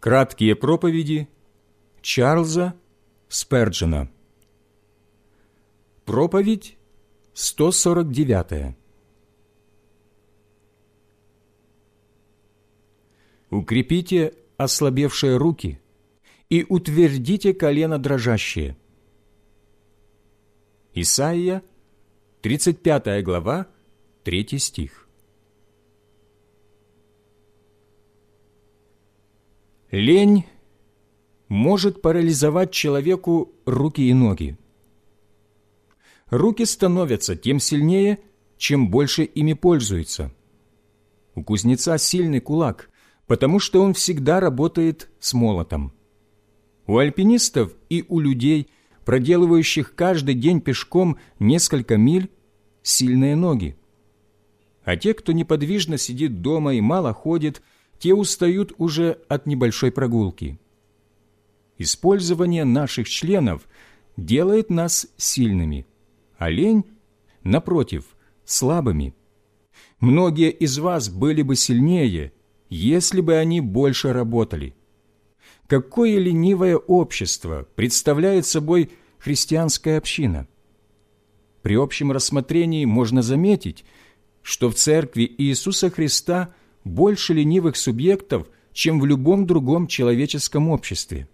Краткие проповеди Чарльза Сперджена. Проповедь 149. Укрепите ослабевшие руки и утвердите колено дрожащие. Исайя, 35 глава, 3 стих. Лень может парализовать человеку руки и ноги. Руки становятся тем сильнее, чем больше ими пользуются. У кузнеца сильный кулак, потому что он всегда работает с молотом. У альпинистов и у людей, проделывающих каждый день пешком несколько миль, сильные ноги. А те, кто неподвижно сидит дома и мало ходит, те устают уже от небольшой прогулки. Использование наших членов делает нас сильными, а лень, напротив, слабыми. Многие из вас были бы сильнее, если бы они больше работали. Какое ленивое общество представляет собой христианская община? При общем рассмотрении можно заметить, что в церкви Иисуса Христа больше ленивых субъектов, чем в любом другом человеческом обществе.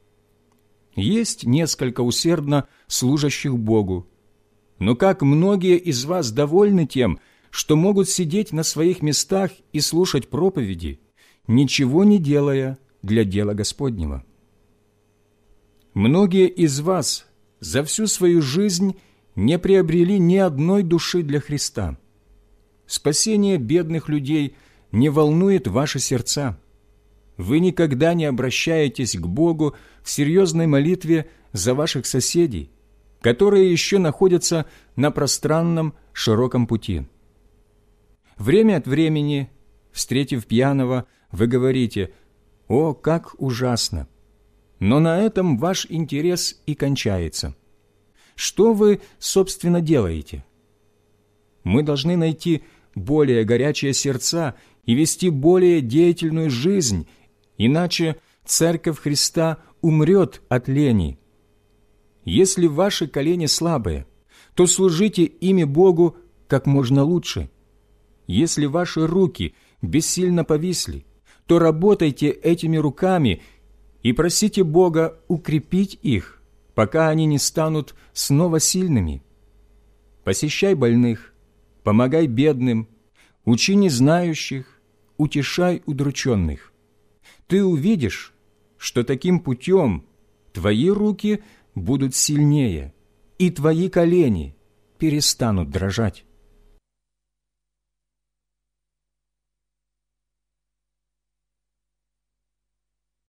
Есть несколько усердно служащих Богу, но как многие из вас довольны тем, что могут сидеть на своих местах и слушать проповеди, ничего не делая для дела Господнего? Многие из вас за всю свою жизнь не приобрели ни одной души для Христа. Спасение бедных людей не волнует ваши сердца. Вы никогда не обращаетесь к Богу в серьезной молитве за ваших соседей, которые еще находятся на пространном, широком пути. Время от времени, встретив пьяного, вы говорите: «О, как ужасно!» Но на этом ваш интерес и кончается. Что вы, собственно, делаете? Мы должны найти более горячие сердца и вести более деятельную жизнь, иначе Церковь Христа умрет от лени. Если ваши колени слабые, то служите ими Богу как можно лучше. Если ваши руки бессильно повисли, то работайте этими руками и просите Бога укрепить их, пока они не станут снова сильными. Посещай больных, помогай бедным, учи незнающих, утешай удрученных. Ты увидишь, что таким путем твои руки будут сильнее, и твои колени перестанут дрожать.